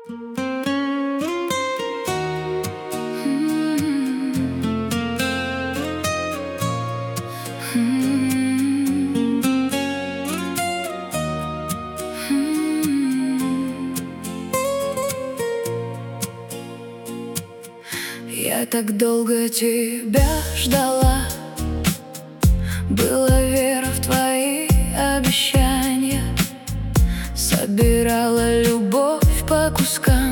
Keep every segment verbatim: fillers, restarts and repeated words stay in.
Я так долго тебя ждала, была вера в твои обещания, собирала любовь по кускам,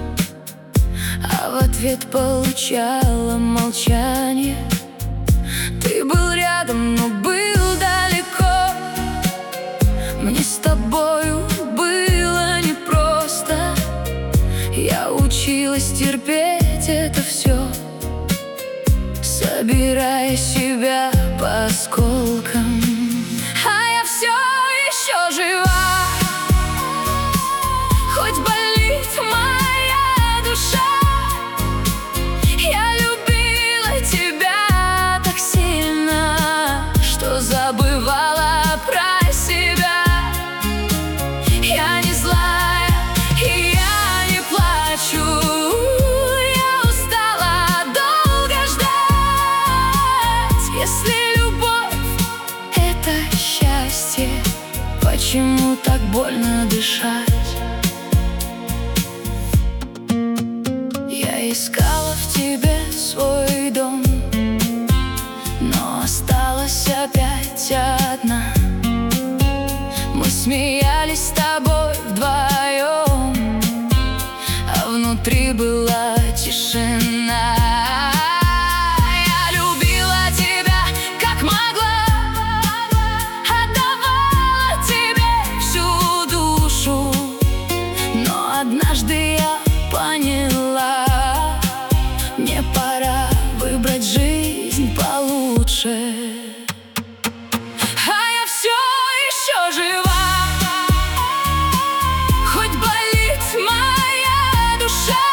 а в ответ получала молчание. Ты был рядом, но был далеко. Мне с тобою было непросто. Я училась терпеть это все, собирая себя по осколкам. А я все еще жива, хоть болит моя душа. Я любила тебя так сильно, что забывала про себя. Я не злая, и я не плачу. Если любовь — это счастье, почему так больно дышать? Я искала в тебе свой дом, но осталась опять одна. Мы смеялись с тобой вдвоем, а внутри была тишина. Однажды я поняла, мне пора выбрать жизнь получше. А я все еще жива, хоть болит моя душа.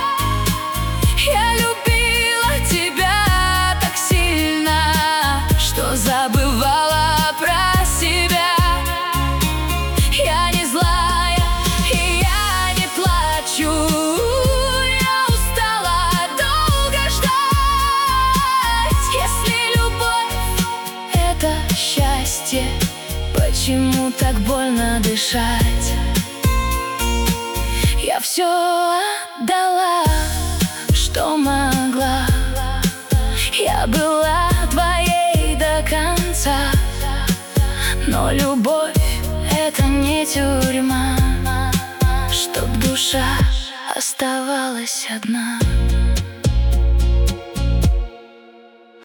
Я любила тебя так сильно, что забывала про себя. Я не злая, и я не плачу. Я устала долго ждать. Если любовь — это счастье, почему так больно дышать? Я все отдала, что могла. Я была твоей до конца, но любовь — это не тюрьма, чтоб душа оставалась одна.